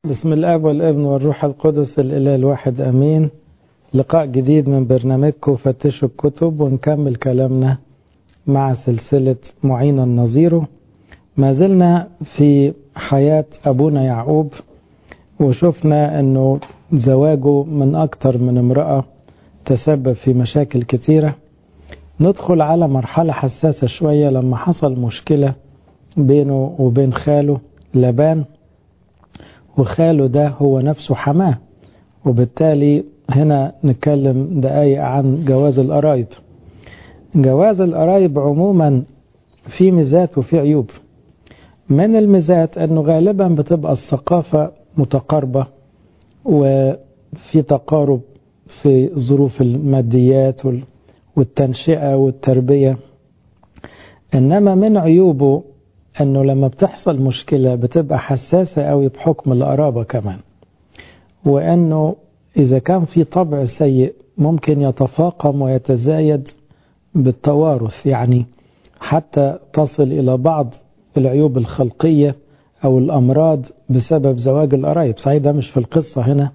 بسم الآب والابن والروح القدس الإله الواحد أمين. لقاء جديد من برنامجكم فتشوا الكتب، ونكمل كلامنا مع سلسلة معين النظيره. ما زلنا في حياة أبونا يعقوب، وشفنا أنه زواجه من أكتر من امرأة تسبب في مشاكل كتيرة. ندخل على مرحلة حساسة شوية لما حصل مشكلة بينه وبين خاله لابان، وخاله ده هو نفسه حماه، وبالتالي هنا نتكلم دقايق عن جواز القرايب. جواز القرايب عموما في ميزات وفي عيوب. من الميزات انه غالبا بتبقى الثقافة متقاربة وفي تقارب في ظروف الماديات والتنشئة والتربية. انما من عيوبه انه لما بتحصل مشكلة بتبقى حساسة قوي بحكم القرابة كمان، وانه اذا كان في طبع سيء ممكن يتفاقم ويتزايد بالتوارث، يعني حتى تصل الى بعض العيوب الخلقية او الامراض بسبب زواج القرايب. صحيح ده مش في القصة هنا،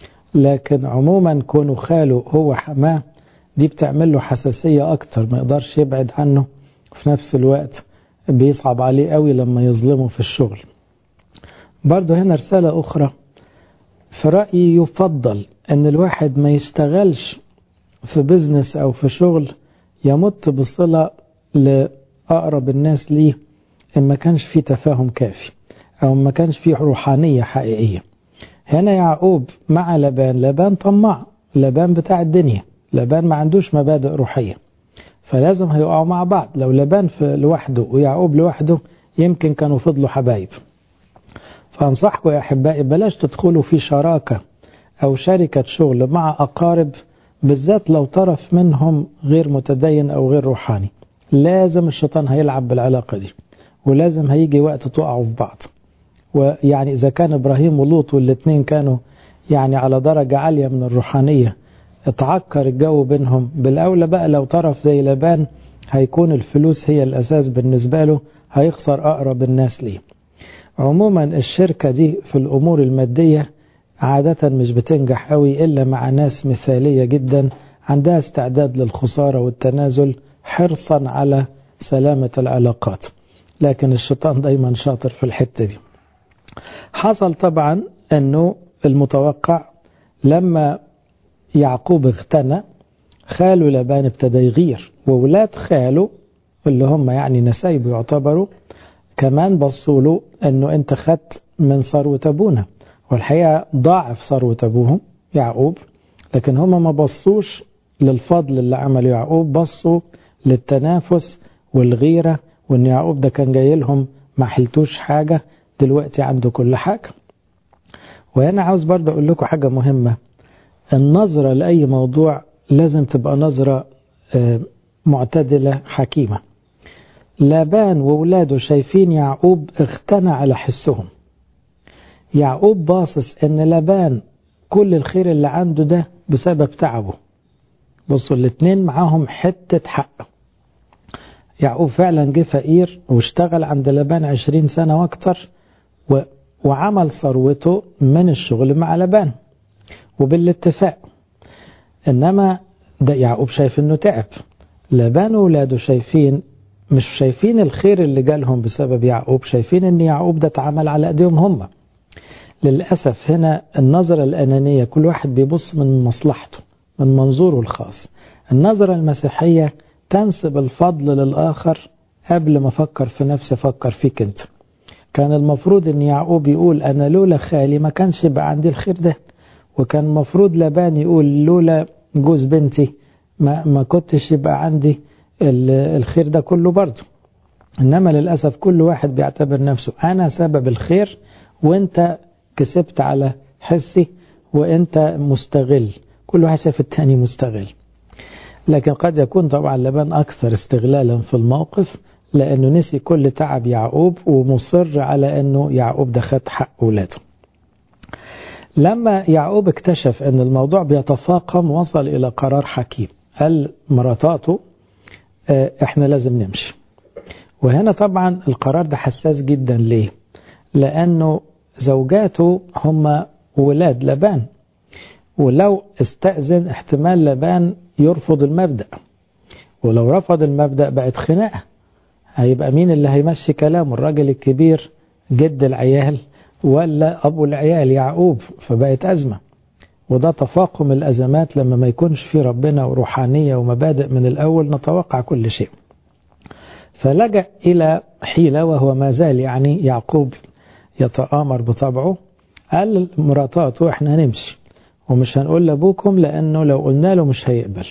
لكن عموما كونه خاله هو حماه دي بتعمل له حساسية اكتر، ما يقدرش يبعد عنه، وفي نفس الوقت بيصعب عليه قوي لما يظلمه في الشغل. برضه هنا رسالة أخرى، في رأيي يفضل أن الواحد ما يشتغلش في بزنس أو في شغل يمت بصلة لأقرب الناس ليه إن ما كانش فيه تفاهم كافي أو ما كانش فيه روحانية حقيقية. هنا يعقوب مع لابان طماع، لابان بتاع الدنيا، لابان ما عندوش مبادئ روحية، فلازم هيقعوا مع بعض. لو لابان لوحده ويعقوب لوحده يمكن كانوا فضلوا حبايب. فانصحكم يا أحبائي بلاش تدخلوا في شراكة أو شركة شغل مع أقارب، بالذات لو طرف منهم غير متدين أو غير روحاني. لازم الشيطان هيلعب بالعلاقة دي، ولازم هيجي وقت تقعوا في بعض. ويعني إذا كان إبراهيم ولوط والاثنين كانوا يعني على درجة عالية من الروحانية اتعكر الجو بينهم، بالأولى بقى لو طرف زي لابان هيكون الفلوس هي الأساس بالنسبة له، هيخسر أقرب الناس ليه. عموما الشركة دي في الأمور المادية عادة مش بتنجح قوي إلا مع ناس مثالية جدا عندها استعداد للخسارة والتنازل حرصا على سلامة العلاقات، لكن الشيطان دايما شاطر في الحتة دي. حصل طبعا أنه المتوقع لما يعقوب اغتنى خاله لابان ابتدى يغير، وولاد خاله اللي هم يعني نسايبه يعتبروا كمان بصوا له انه انت خدت من ثروة ابونا، والحقيقة ضاعف ثروة ابوهم يعقوب، لكن هم ما بصوش للفضل اللي عمله يعقوب، بصوا للتنافس والغيرة، وان يعقوب ده كان جاي لهم ما حلتوش حاجة، دلوقتي عنده كل حاجة. وهنا عاوز برضه اقول لكم حاجة مهمة، النظرة لأي موضوع لازم تبقى نظرة معتدلة حكيمة. لابان وولاده شايفين يعقوب اغتنى على حسهم. يعقوب باصص ان لابان كل الخير اللي عنده ده بسبب تعبه. بصوا الاتنين معاهم حتة حق. يعقوب فعلا جه فقير واشتغل عند لابان 20 سنة واكتر، وعمل ثروته من الشغل مع لابان وبالاتفاق. انما ده يعقوب شايف انه تعب. لابان وولاده مش شايفين الخير اللي جالهم بسبب يعقوب، شايفين ان يعقوب ده اتعمل على ايديهم هم. للأسف هنا النظرة الأنانية، كل واحد بيبص من مصلحته من منظوره الخاص. النظرة المسيحية تنسب الفضل للآخر قبل ما فكر في نفسي فكر فيك انت. كان المفروض ان يعقوب يقول انا لولا خالي ما كانش يبقى عندي الخير ده، وكان المفروض لابان يقول لولا جوز بنتي ما كنتش يبقى عندي الخير ده كله برضه. إنما للأسف كل واحد بيعتبر نفسه أنا سبب الخير، وإنت كسبت على حسي، وإنت مستغل. كل واحد شايف التاني مستغل، لكن قد يكون طبعا لابان أكثر استغلالا في الموقف، لأنه نسي كل تعب يعقوب ومصر على أنه يعقوب ده خد حق أولاده. لما يعقوب اكتشف أن الموضوع بيتفاقم وصل إلى قرار حكيم، قال مراتاته احنا لازم نمشي. وهنا طبعا القرار ده حساس جدا. ليه؟ لأنه زوجاته هم ولاد لبان، ولو استأذن احتمال لبان يرفض المبدأ، ولو رفض المبدأ بقت خناقة. هيبقى مين اللي هيمشي كلامه، الراجل الكبير جد العيال ولا أبو العيال يعقوب؟ فبقت أزمة. وده تفاقم الأزمات لما ما يكونش في ربنا وروحانية ومبادئ من الأول نتوقع كل شيء. فلجأ إلى حيلة، وهو ما زال يعني يعقوب يتآمر بطبعه. قال مراتاته احنا هنمشي ومش هنقول لأبوكم، لأنه لو قلنا له مش هيقبل.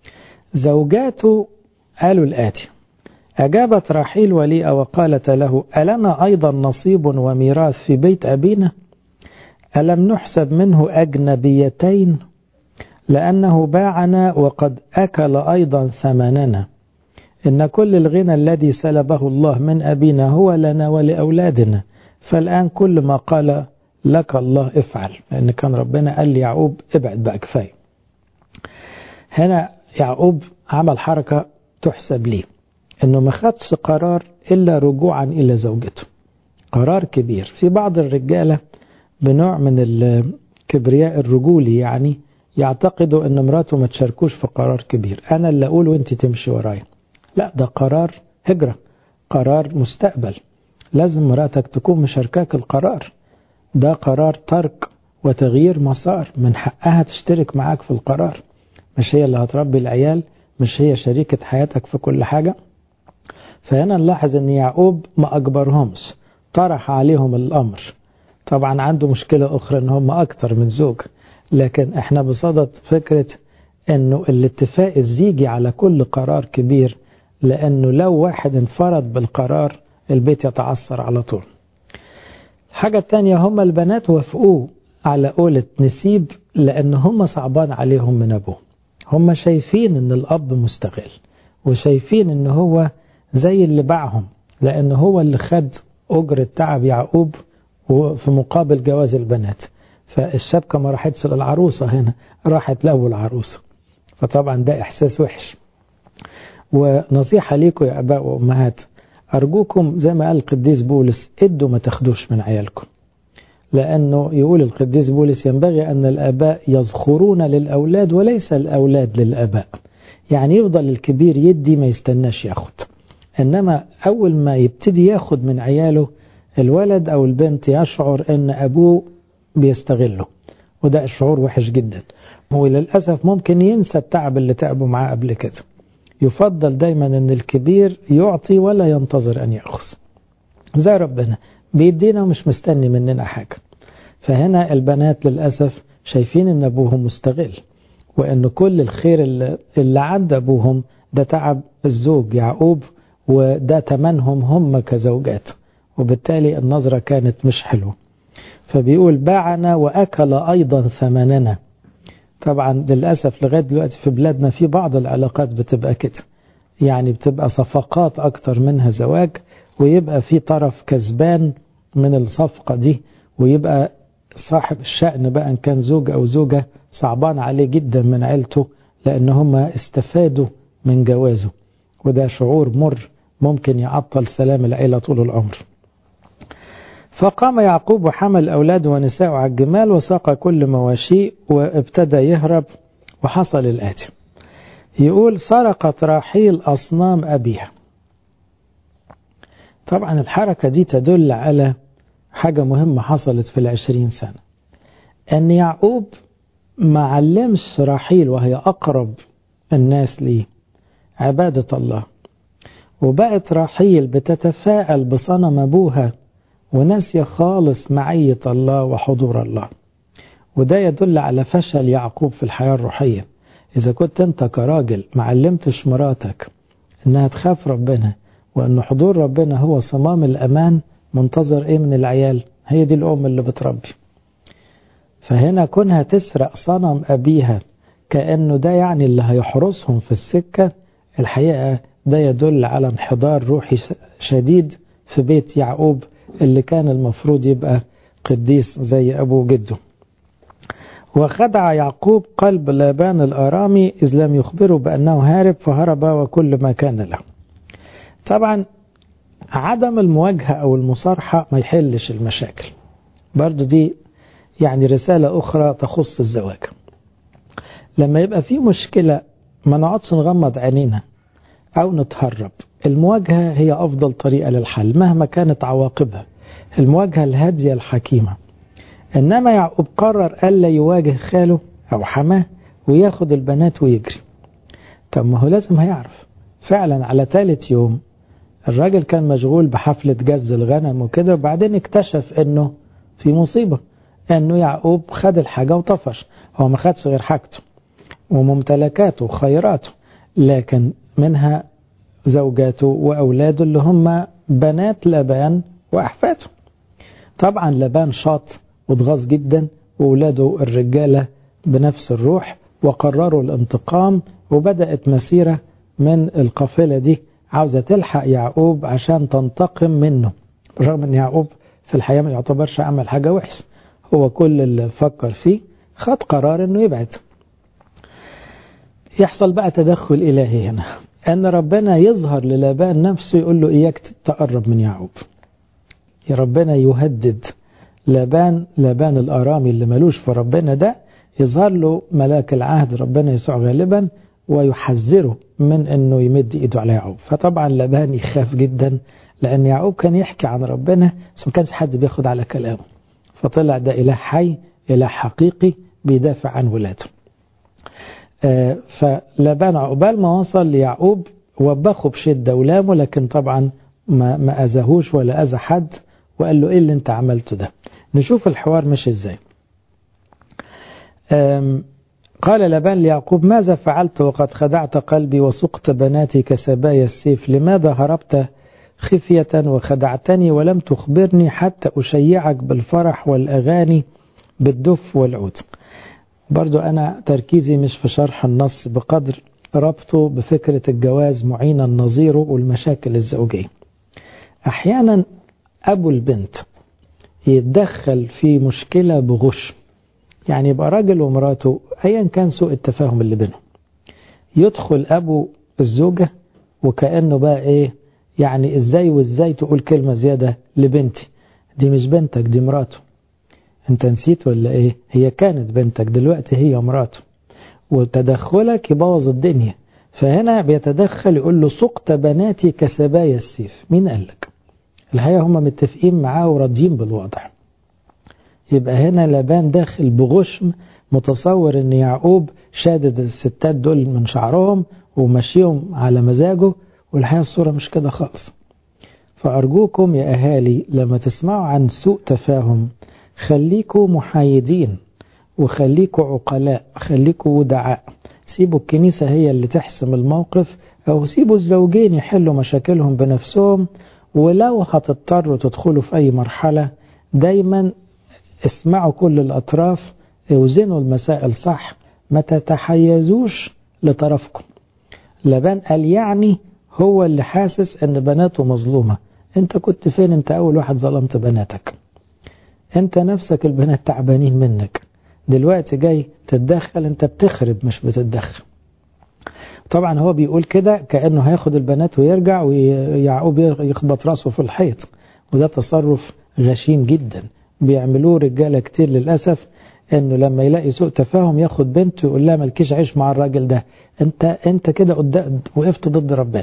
زوجاته قالوا الآتي: أجابت راحيل وليئة وقالت له: ألنا أيضا نصيب وميراث في بيت أبينا؟ ألم نحسب منه أجنبيتين؟ لأنه باعنا وقد أكل أيضا ثمننا. إن كل الغنى الذي سلبه الله من أبينا هو لنا ولأولادنا، فالآن كل ما قال لك الله افعل. لأن كان ربنا قال لي يعقوب ابعد بقى كفاية. هنا يعقوب عمل حركة تحسب ليه، إنه ما خدش قرار إلا رجوعا إلى زوجته. قرار كبير. في بعض الرجالة بنوع من الكبرياء الرجولي يعني يعتقدوا إن مراته ما تشاركوش في قرار كبير، أنا اللي أقول وإنت تمشي ورايا. لا، ده قرار هجرة، قرار مستقبل. لازم مراتك تكون مشاركاك القرار. ده قرار ترك وتغيير مسار، من حقها تشترك معاك في القرار. مش هي اللي هتربي العيال، مش هي شريكة حياتك في كل حاجة. فهنا نلاحظ ان يعقوب ما اجبرهمش، طرح عليهم الامر. طبعا عنده مشكلة اخرى ان هم اكتر من زوج، لكن احنا بصدد فكرة انه الاتفاق الزيجي على كل قرار كبير، لانه لو واحد انفرد بالقرار البيت يتعثر على طول. الحاجة التانية، هم البنات وافقوه على قولة نسيب، لان هم صعبان عليهم من ابوه. هم شايفين ان الاب مستغل، وشايفين ان هو زي اللي باعهم، لان هو اللي خد اجرة تعب يعقوب وفي مقابل جواز البنات. فالشبكة ما راحتش للعروسة، هنا راحت لأبو العروسة. فطبعا ده احساس وحش. ونصيحة ليكم يا اباء وامهات، ارجوكم زي ما قال القديس بولس، ادوا ما تاخدوش من عيالكم. لأنه يقول القديس بولس: ينبغي أن الآباء يزخرون للأولاد وليس الأولاد للآباء. يعني يفضل الكبير يدي، ما يستناش ياخد. إنما أول ما يبتدي ياخد من عياله، الولد أو البنت يشعر أن أبوه بيستغله، وده شعور وحش جدا. وللأسف ممكن ينسى التعب اللي تعبه معاه قبل كده. يفضل دايما أن الكبير يعطي ولا ينتظر أن يأخذ، زي ربنا بيدينا ومش مستني مننا حاجة. فهنا البنات للأسف شايفين ان ابوهم مستغل، وان كل الخير اللي عند ابوهم ده تعب الزوج يعقوب، وده تمنهم هم كزوجات، وبالتالي النظرة كانت مش حلوة. فبيقول: باعنا وأكل أيضا ثمننا. طبعا للأسف لغاية دلوقتي في بلادنا في بعض العلاقات بتبقى كده، يعني بتبقى صفقات أكتر منها زواج، ويبقى في طرف كسبان من الصفقة دي، ويبقى صاحب الشأن بقى إن كان زوج أو زوجة صعبان عليه جدا من عيلته، لأن هم استفادوا من جوازه. وده شعور مر ممكن يعطل سلام العيلة طول العمر. فقام يعقوب وحمل أولاده ونساءه على الجمال وساق كل مواشيه وابتدى يهرب. وحصل الآتي، يقول: سرقت راحيل أصنام أبيها. طبعا الحركة دي تدل على حاجة مهمة حصلت في 20 سنة، أن يعقوب ما علمش راحيل وهي أقرب الناس ليه عبادة الله، وبقت راحيل بتتفاءل بصنم أبوها وناسية خالص معية الله وحضور الله. وده يدل على فشل يعقوب في الحياة الروحية. إذا كنت أنت كراجل ما علمتش مراتك أنها تخاف ربنا، وأن حضور ربنا هو صمام الأمان، منتظر إيه من العيال؟ هي دي الأم اللي بتربي. فهنا كونها تسرق صنم أبيها كأنه ده يعني اللي هيحرسهم في السكة، الحقيقة ده يدل على انحدار روحي شديد في بيت يعقوب، اللي كان المفروض يبقى قديس زي أبو جده. وخدع يعقوب قلب لابان الآرامي إذ لم يخبره بأنه هارب، فهرب وكل ما كان له. طبعا عدم المواجهة أو المصارحة ما يحلش المشاكل، برضو دي يعني رسالة أخرى تخص الزواج. لما يبقى في مشكلة ما نقعدش نغمض عينينا أو نتهرب، المواجهة هي أفضل طريقة للحل مهما كانت عواقبها، المواجهة الهادية الحكيمة. إنما يعقوب قرر ألا يواجه خاله أو حماه وياخد البنات ويجري. طب ما هو لازم هيعرف فعلا على ثالث يوم الراجل كان مشغول بحفلة جز الغنم وكده، وبعدين اكتشف انه في مصيبة، انه يعقوب خد الحاجة وطفش. هو ما خدش غير حاجته وممتلكاته وخيراته، لكن منها زوجاته وأولاده اللي هم بنات لابان وأحفاده. طبعا لابان شاط واتغاظ جدا، وأولاده الرجالة بنفس الروح، وقرروا الانتقام، وبدأت مسيرة من القافلة دي عاوزة تلحق يعقوب عشان تنتقم منه، رغم ان يعقوب في الحياة ما يعتبرش عمل حاجة وحشة، هو كل اللي فكر فيه خد قرار انه يبعد. يحصل بقى تدخل إلهي هنا، أن ربنا يظهر للابان نفسه يقول له إياك تقرب من يعقوب. يا ربنا يهدد لابان الأرامي اللي ملوش في ربنا ده، يظهر له ملاك العهد ربنا يسوع غالبا ويحذره من أنه يمد إيده على يعقوب. فطبعا لابان يخاف جدا، لأن يعقوب كان يحكي عن ربنا بس ما كانش حد بياخد على كلامه، فطلع ده إله حي، إله حقيقي بيدافع عن ولاده. فلابان عقبال ما وصل ليعقوب وبخه بشدة ولامه، لكن طبعا ما أذاهوش ولا أذى حد، وقال له إيه اللي انت عملته ده. نشوف الحوار مش إزاي. قال لابان ليعقوب ماذا فعلت وقد خدعت قلبي وسقت بناتي كسبايا السيف؟ لماذا هربت خفية وخدعتني ولم تخبرني حتى أشيعك بالفرح والأغاني بالدف والعود؟ برضو أنا تركيزي مش في شرح النص بقدر ربطه بفكرة الجواز معينا نظيره والمشاكل الزوجية. أحيانا أبو البنت يتدخل في مشكلة بغش، يعني يبقى راجل ومراته أيا كان سوء التفاهم اللي بينهم، يدخل أبو الزوجة وكأنه بقى إيه، يعني إزاي وإزاي تقول كلمة زيادة لبنتي، دي مش بنتك دي مراته، انت نسيت ولا ايه؟ هي كانت بنتك دلوقتي هي مراته، وتدخلك يبوظ الدنيا. فهنا بيتدخل يقول له سقط بناتي كسبايا السيف. مين قالك؟ الحقيقة هم متفقين معاه وراضيين بالوضع. يبقى هنا لابان داخل بغشم، متصور ان يعقوب شادد الستات دول من شعرهم ومشيهم على مزاجه، والحقيقة الصورة مش كده خالص. فأرجوكم يا أهالي لما تسمعوا عن سوء تفاهم خليكوا محايدين وخليكوا عقلاء، خليكوا ودعاء، سيبوا الكنيسة هي اللي تحسم الموقف، أو سيبوا الزوجين يحلوا مشاكلهم بنفسهم. ولو هتضطروا تدخلوا في أي مرحلة دايما اسمعوا كل الأطراف، اوزنوا المسائل صح، ما تتحيزوش لطرفكم. لابان قال يعني هو اللي حاسس ان بناته مظلومة، انت كنت فين؟ انت اول واحد ظلمت بناتك، انت نفسك البنات تعبانين منك، دلوقتي جاي تتدخل، انت بتخرب مش بتتدخل. طبعا هو بيقول كده كأنه هياخد البنات ويرجع ويعقوب يخبط راسه في الحيط، وده تصرف غشيم جدا بيعملوه رجالة كتير للأسف، انه لما يلاقي سوء تفاهم ياخد بنته ويقول لها مالكيش عيش مع الراجل ده، انت كده وقفت ضد ربنا،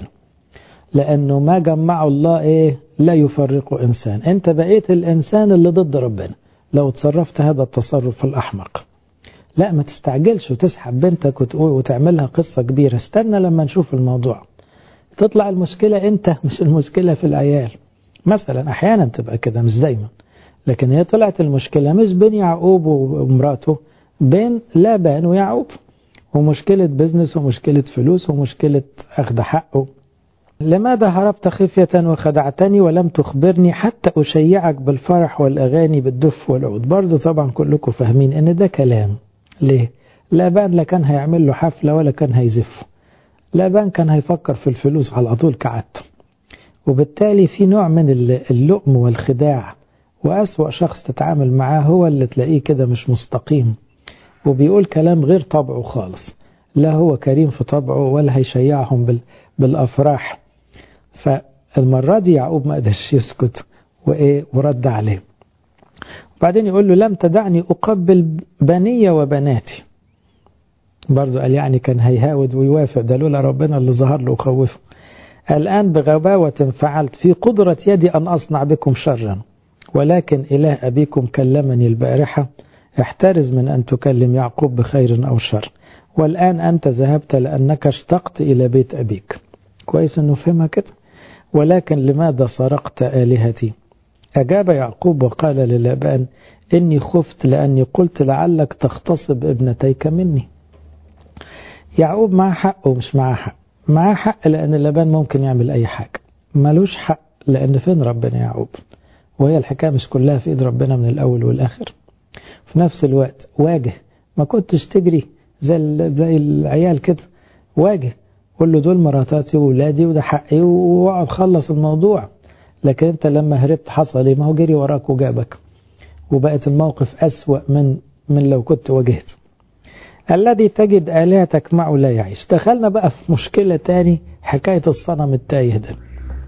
لأنه ما جمعه الله إيه لا يفرق إنسان، أنت بقيت الإنسان اللي ضد ربنا لو تصرفت هذا التصرف الأحمق. لا ما تستعجلش وتسحب بنتك وتعملها قصة كبيرة، استنى لما نشوف الموضوع، تطلع المشكلة أنت مش المشكلة في العيال مثلا. أحيانا تبقى كده مش دايما، لكن هي طلعت المشكلة مش بين يعقوب ومراته، بين لابان ويعقوب، ومشكلة بزنس ومشكلة فلوس ومشكلة أخذ حقه. لماذا هربت خفية وخدعتني ولم تخبرني حتى أشيعك بالفرح والأغاني بالدف والعود؟ برضو طبعا كلكم فاهمين ان ده كلام. ليه؟ لابان لا كان هيعمل له حفلة ولا كان هيزفه، لابان كان هيفكر في الفلوس على طول كعادته، وبالتالي في نوع من اللؤم والخداع، وأسوأ شخص تتعامل معاه هو اللي تلاقيه كده مش مستقيم وبيقول كلام غير طبعه خالص، لا هو كريم في طبعه ولا هيشيعهم بالأفراح. فالمرة دي يعقوب ما قدرش يسكت ورد عليه بعدين يقول له لم تدعني أقبل بني وبناتي. برضو قال يعني كان هيهاود ويوافق، ده لولا ربنا اللي ظهر له وخوفه. الآن بغباوة فعلت في قدرة يدي أن أصنع بكم شرا، ولكن إله أبيكم كلمني البارحة، احترز من أن تكلم يعقوب بخير أو شر، والآن أنت ذهبت لأنك اشتقت إلى بيت أبيك. كويس أنه فهمها كده. ولكن لماذا سرقت آلهتي؟ أجاب يعقوب وقال للابان إني خفت لأني قلت لعلك تغتصب ابنتيك مني. يعقوب معاه حق ومش معاه حق. معاه حق لأن لابان ممكن يعمل أي حاجة، ملوش حق لأن فين ربنا يعقوب، وهي الحكاية مش كلها في إيد ربنا من الأول والآخر. في نفس الوقت واجه، ما كنتش تجري زي العيال كده، واجه قول له دول مراتاتي وولادي وده حقي واقعد خلص الموضوع. لكن انت لما هربت حصل ايه؟ ما هو جري وراك وجابك، وبقت الموقف أسوأ من لو كنت واجهت. الذي تجد آلهتك معه لا يعيش. دخلنا بقى في مشكلة تاني، حكاية الصنم التايه ده.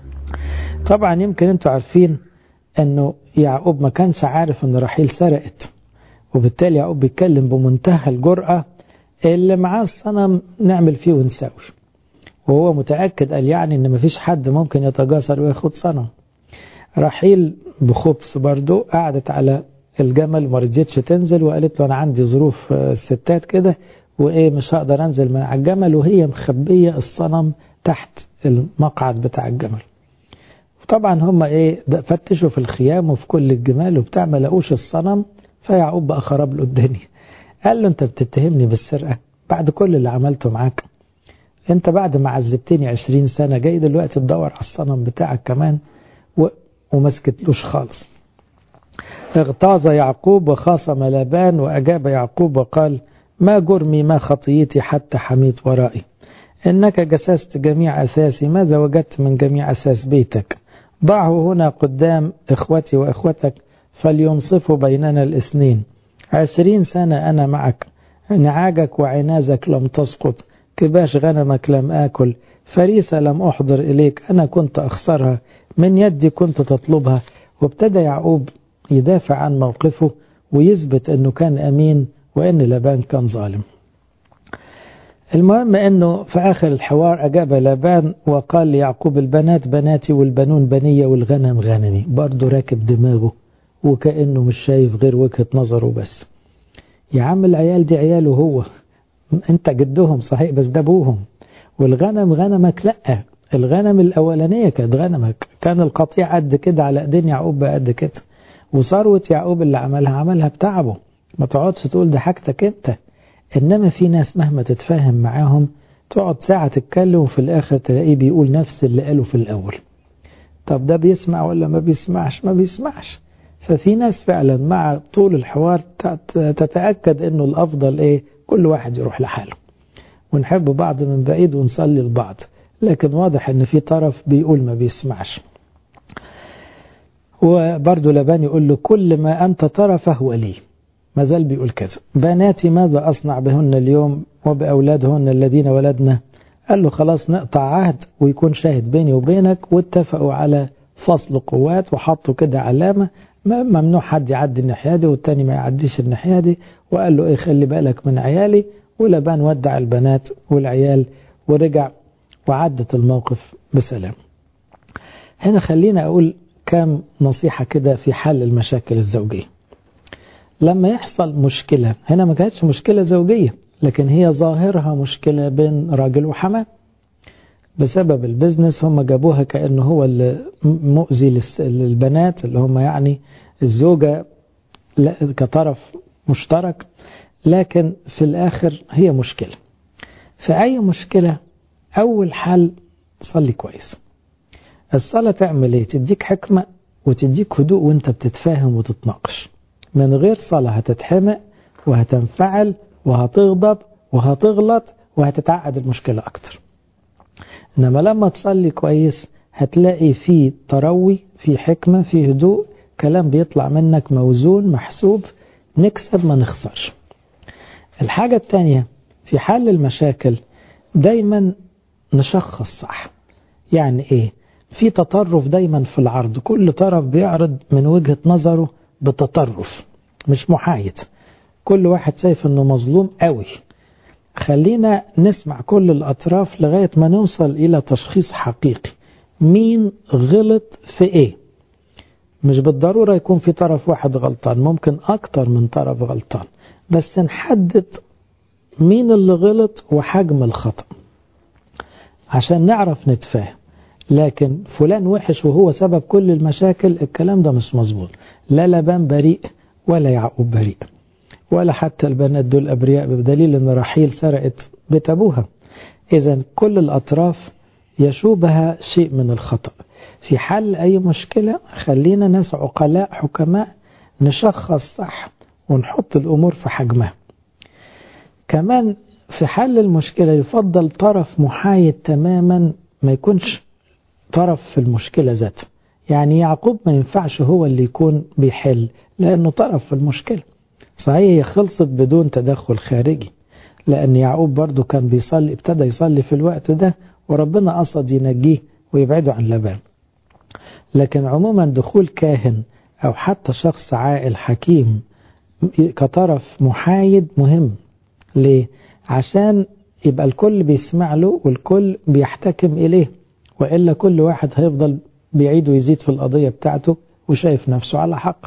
طبعا يمكن انتوا عارفين انه يعقوب ما كانش عارف ان رحيل سرقت، وبالتالي يعقوب بيتكلم بمنتهى الجرأة، اللي معاه الصنم نعمل فيه ونساوي، وهو متأكد قال يعني ان مفيش حد ممكن يتجاسر وياخد صنم. رحيل بخبص برضو قعدت على الجمل، ما رضيتش تنزل، وقالت له انا عندي ظروف الستات كده وايه مش هقدر انزل من على الجمل، وهي مخبية الصنم تحت المقعد بتاع الجمل. طبعا هم ايه فتشوا في الخيام وفي كل الجمال وبتاع، ما لقوش الصنم. فيعقوب بقى خرب له الدنيا، قال له انت بتتهمني بالسرقة بعد كل اللي عملته معاك؟ انت بعد ما عذبتني 20 سنة جاي دلوقتي تدور على الصنم بتاعك كمان؟ وما سكتلوش خالص. اغتاظ يعقوب وخاصم لابان، وأجاب يعقوب وقال ما جرمي ما خطيتي حتى حميت ورائي؟ إنك جسست جميع أساسي، ماذا وجدت من جميع أساس بيتك؟ ضعه هنا قدام إخوتي وإخوتك فلينصفوا بيننا الاثنين. 20 سنة أنا معك، نعاجك وعنازك لم تسقط، كباش غنمك لم آكل، فريسة لم أحضر إليك، أنا كنت أخسرها، من يدي كنت تطلبها. وابتدى يعقوب يدافع عن موقفه ويثبت أنه كان أمين وأن لابان كان ظالم. المهم أنه في آخر الحوار أجاب لابان وقال ليعقوب البنات بناتي والبنون بنية والغنم غنمي. برضه راكب دماغه وكأنه مش شايف غير وجهة نظره بس. يا عم العيال دي عياله هو، انت جدهم صحيح بس ده ابوهم، والغنم غنمك. لا، الغنم الأولانية كانت غنمك، كان القطيع قد كده على ايدين يعقوب بقى قد كده، وثروة يعقوب اللي عملها بتعبه. ما تقعدش تقول ده حاجتك انت. انما في ناس مهما تتفاهم معاهم تقعد ساعة تتكلم وفي الاخر تلاقيه بيقول نفس اللي قاله في الاول. طب ده بيسمع ولا ما بيسمعش؟ ما بيسمعش. ففي ناس فعلا مع طول الحوار تتأكد انه الافضل ايه؟ كل واحد يروح لحاله، ونحب بعض من بعيد ونصلي لبعض. لكن واضح ان في طرف بيقول ما بيسمعش. وبرضه لابان يقول له كل ما انت ترى فهو لي، ما زال بيقول كده. بناتي ماذا أصنع بهن اليوم وبأولادهن الذين ولدنا؟ قال له خلاص نقطع عهد ويكون شاهد بيني وبينك. واتفقوا على فصل قوات وحطوا كده علامة، ممنوع حد يعدي الناحية دي والتاني ما يعديش الناحية دي. وقال له ايه خلي بالك من عيالي. ولبان ودع البنات والعيال ورجع وعدت الموقف بسلام. هنا خلينا أقول كام نصيحة كده في حل المشاكل الزوجية. لما يحصل مشكلة، هنا ما كانتش مشكلة زوجية لكن هي ظاهرها مشكلة بين راجل وحماه بسبب البزنس. هم جابوها كأنه هو اللي مؤذي للبنات اللي هم يعني الزوجة كطرف مشترك، لكن في الآخر هي مشكلة. في أي مشكلة أول حل صلي كويس. الصلاة تعمل ايه؟ تديك حكمة وتديك هدوء وانت بتتفاهم وتتناقش. من غير صلاة هتتحمق وهتنفعل وهتغضب وهتغلط وهتتعقد المشكلة أكتر. إنما لما تصلي كويس هتلاقي فيه تروي، فيه حكمة، فيه هدوء، كلام بيطلع منك موزون محسوب، نكسب ما نخسرش. الحاجة التانية في حل المشاكل دايما نشخص صح. يعني ايه؟ في تطرف دايما في العرض، كل طرف بيعرض من وجهة نظره بتطرف، مش محايد. كل واحد شايف انه مظلوم قوي. خلينا نسمع كل الأطراف لغاية ما نوصل إلى تشخيص حقيقي، مين غلط في إيه. مش بالضرورة يكون في طرف واحد غلطان، ممكن أكتر من طرف غلطان، بس نحدد مين اللي غلط وحجم الخطأ عشان نعرف نتفاهم. لكن فلان وحش وهو سبب كل المشاكل، الكلام ده مش مظبوط. لا لبان بريء ولا يعقوب بريء، ولا حتى البنات دول أبرياء، بدليل أن رحيل سرقت بيت أبوها. إذن كل الأطراف يشوبها شيء من الخطأ. في حل أي مشكلة خلينا ناس عقلاء حكماء نشخص صح ونحط الأمور في حجمها. كمان في حل المشكلة يفضل طرف محايد تماما، ما يكونش طرف في المشكلة ذاتها. يعني يعقوب ما ينفعش هو اللي يكون بيحل، لأنه طرف في المشكلة. صحيح هي خلصت بدون تدخل خارجي، لأن يعقوب برضو كان بيصلي، ابتدى يصلي في الوقت ده، وربنا قصد ينجيه ويبعده عن لبان. لكن عموما دخول كاهن أو حتى شخص عاقل حكيم كطرف محايد مهم. ليه؟ عشان يبقى الكل بيسمع له والكل بيحتكم إليه، وإلا كل واحد هيفضل بيعيد ويزيد في القضية بتاعته وشايف نفسه على حق.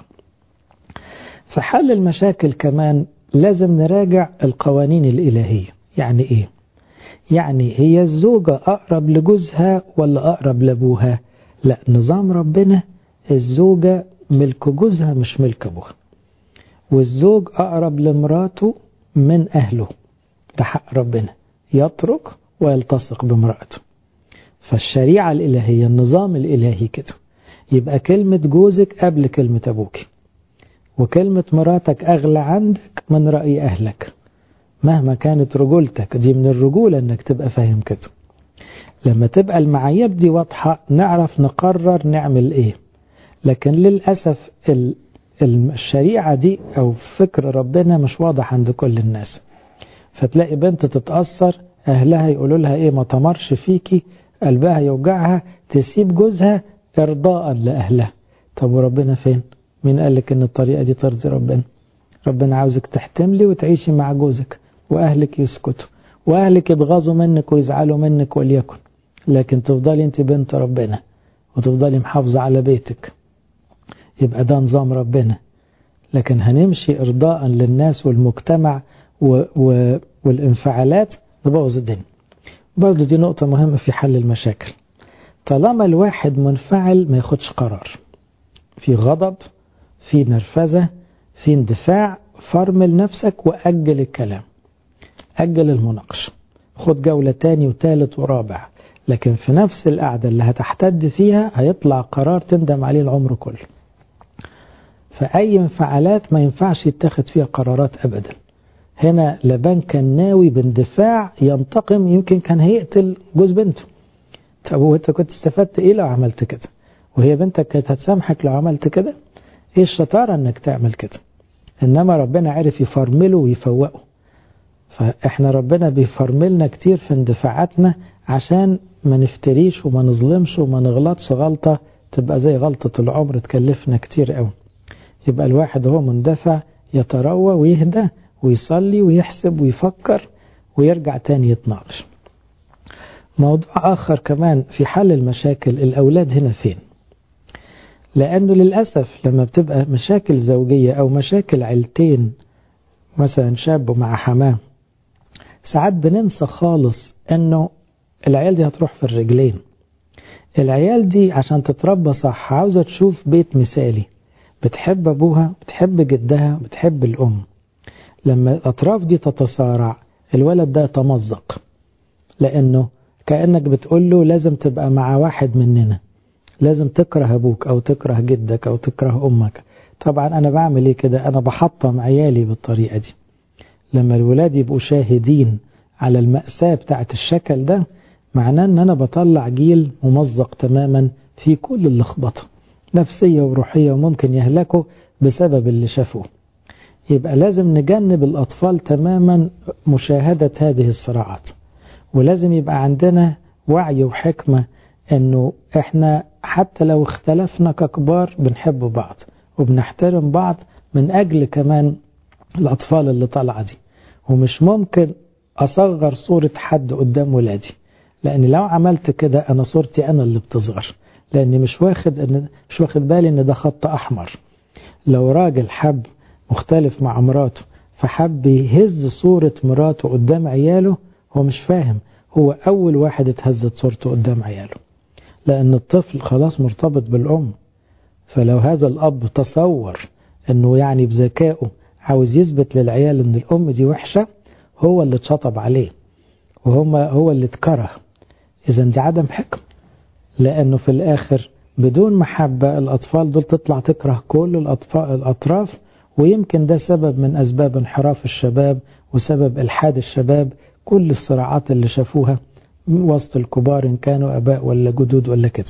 في حل المشاكل كمان لازم نراجع القوانين الإلهية. يعني إيه؟ يعني هي الزوجة أقرب لجوزها ولا أقرب لأبوها؟ لا، نظام ربنا الزوجة ملك جوزها مش ملك أبوها، والزوج أقرب لمراته من أهله. ده حق ربنا، يترك ويلتصق بمرأته. فالشريعة الإلهية النظام الإلهي كده، يبقى كلمة جوزك قبل كلمة أبوك، وكلمة مراتك أغلى عندك من رأي أهلك مهما كانت رجولتك. دي من الرجولة أنك تبقى فاهم كده. لما تبقى المعايير دي واضحة نعرف نقرر نعمل إيه. لكن للأسف الشريعة دي أو فكر ربنا مش واضح عند كل الناس، فتلاقي بنت تتأثر أهلها يقولوا لها إيه، ما تمرش فيكي، قلبها يوجعها، تسيب جوزها إرضاء لأهلها. طب وربنا فين؟ مين قالك إن الطريقة دي ترضي ربنا؟ ربنا عاوزك تحتملي وتعيشي مع جوزك وأهلك يسكتوا وأهلك يبغضوا منك ويزعلوا منك وليكن، لكن تفضلي أنت بنت ربنا وتفضلي محافظة على بيتك. يبقى ده نظام ربنا. لكن هنمشي إرضاء للناس والمجتمع والانفعالات نبوظ الدنيا. برضو دي نقطة مهمة في حل المشاكل. طالما الواحد منفعل ما ياخدش قرار، في غضب، في نرفزة، في اندفاع، فرمل نفسك وأجل الكلام، أجل المناقشة، خد جولة تاني وتالت ورابع. لكن في نفس القعدة اللي هتحتد فيها هيطلع قرار تندم عليه العمر كله. فأي انفعالات ما ينفعش يتخذ فيها قرارات أبدا. هنا لبان كان ناوي باندفاع ينتقم، يمكن كان هيقتل جوز بنته. طب وانت كنت استفدت ايه لو عملت كده؟ وهي بنتك كانت هتسامحك لو عملت كده؟ ايه الشطارة انك تعمل كده؟ انما ربنا عرف يفرمله ويفوقه. فاحنا ربنا بيفرملنا كتير في اندفاعاتنا عشان ما نفتريش وما نظلمش وما نغلطش غلطة تبقى زي غلطة العمر تكلفنا كتير قوي. يبقى الواحد هو مندفع يتروى ويهدى ويصلي ويحسب ويفكر ويرجع تاني يتناقش. موضوع آخر كمان في حل المشاكل، الأولاد هنا فين؟ لأنه للأسف لما بتبقى مشاكل زوجية أو مشاكل عيلتين، مثلا شاب مع حماه، ساعات بننسى خالص أنه العيال دي هتروح في الرجلين. العيال دي عشان تتربى صح عاوزة تشوف بيت مثالي، بتحب أبوها، بتحب جدها، بتحب الأم. لما الأطراف دي تتصارع الولد ده يتمزق، لأنه كأنك بتقول له لازم تبقى مع واحد مننا، لازم تكره أبوك أو تكره جدك أو تكره أمك. طبعا أنا بعمل إيه كده؟ أنا بحطم عيالي بالطريقة دي. لما الولاد يبقوا شاهدين على المأساة بتاعت الشكل ده، معناه أن أنا بطلع جيل ممزق تماما في كل اللخبطة نفسية وروحية، وممكن يهلكوا بسبب اللي شافوه. يبقى لازم نجنب الأطفال تماما مشاهدة هذه الصراعات، ولازم يبقى عندنا وعي وحكمة أنه إحنا حتى لو اختلفنا ككبار بنحب بعض وبنحترم بعض من أجل كمان الأطفال اللي طالعة دي. ومش ممكن أصغر صورة حد قدام ولادي، لأن لو عملت كده أنا صورتي أنا اللي بتصغر، لأني مش واخد بالي إن ده خط أحمر. لو راجل حب مختلف مع مراته فحب يهز صورة مراته قدام عياله، هو مش فاهم، هو أول واحد اتهزت صورته قدام عياله، لأن الطفل خلاص مرتبط بالأم. فلو هذا الأب تصور أنه يعني بذكائه عاوز يثبت للعيال أن الأم دي وحشة، هو اللي اتشطب عليه هو اللي اتكره. إذا دي عدم حكم، لأنه في الآخر بدون محبة الأطفال دول تطلع تكره كل الأطراف، ويمكن ده سبب من أسباب انحراف الشباب وسبب إلحاد الشباب. كل الصراعات اللي شافوها وسط الكبار إن كانوا أباء ولا جدود ولا كده.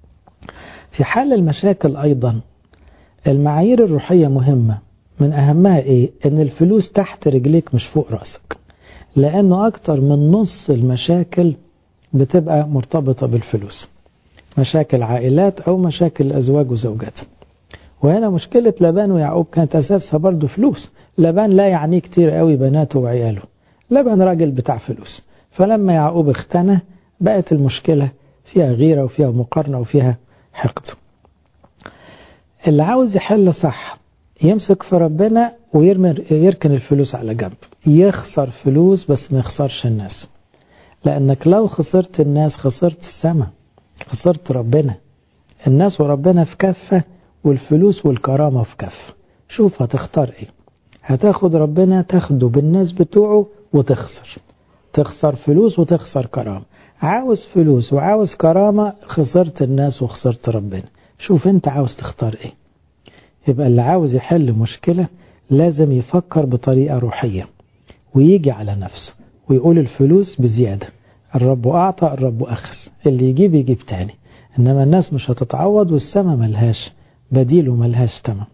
في حال المشاكل أيضا المعايير الروحية مهمة، من أهمها إيه؟ إن الفلوس تحت رجليك مش فوق رأسك، لأنه أكتر من نص المشاكل بتبقى مرتبطة بالفلوس، مشاكل عائلات أو مشاكل أزواج وزوجات. وهنا مشكلة لابان ويعقوب كانت أساسها برضو فلوس. لابان لا يعني كتير قوي بناته وعياله، لابان راجل بتاع فلوس، فلما يعقوب اختنى بقت المشكلة فيها غيرة وفيها مقارنة وفيها حقد. اللي عاوز يحل صح يمسك في ربنا ويركن الفلوس على جنب، يخسر فلوس بس ما يخسرش الناس، لأنك لو خسرت الناس خسرت السماء، خسرت ربنا. الناس وربنا في كفة، والفلوس والكرامة في كفة. شوف هتختار ايه؟ هتاخد ربنا تاخده بالناس بتوعه تخسر فلوس وتخسر كرامة. عاوز فلوس وعاوز كرامة، خسرت الناس وخسرت ربنا. شوف انت عاوز تختار ايه. يبقى اللي عاوز يحل مشكلة لازم يفكر بطريقة روحية، ويجي على نفسه ويقول الفلوس بزيادة، الرب أعطى الرب أخذ، اللي يجيب تاني. إنما الناس مش هتتعوض، والسماء ملهاش بديل وملهاش تمن.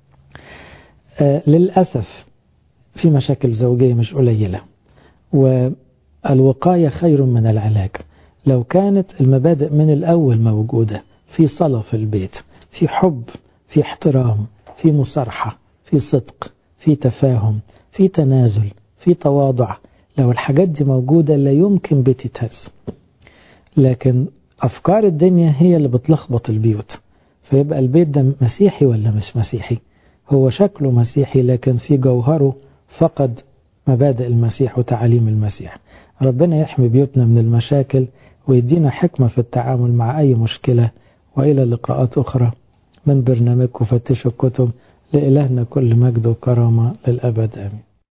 للأسف في مشاكل زوجية مش قليلة، والوقاية خير من العلاج. لو كانت المبادئ من الأول موجودة، في صلاة في البيت، في حب، في احترام، في مصارحة، في صدق، في تفاهم، في تنازل، في تواضع، لو الحاجات دي موجودة لا يمكن بيت يتهز. لكن أفكار الدنيا هي اللي بتلخبط البيوت، فيبقى البيت ده مسيحي ولا مش مسيحي؟ هو شكله مسيحي لكن في جوهره فقد مبادئ المسيح وتعاليم المسيح. ربنا يحمي بيوتنا من المشاكل ويدينا حكمة في التعامل مع أي مشكلة. وإلى لقاءات أخرى من برنامجكم فتشوا الكتب. لإلهنا كل مجد وكرامة للأبد آمين.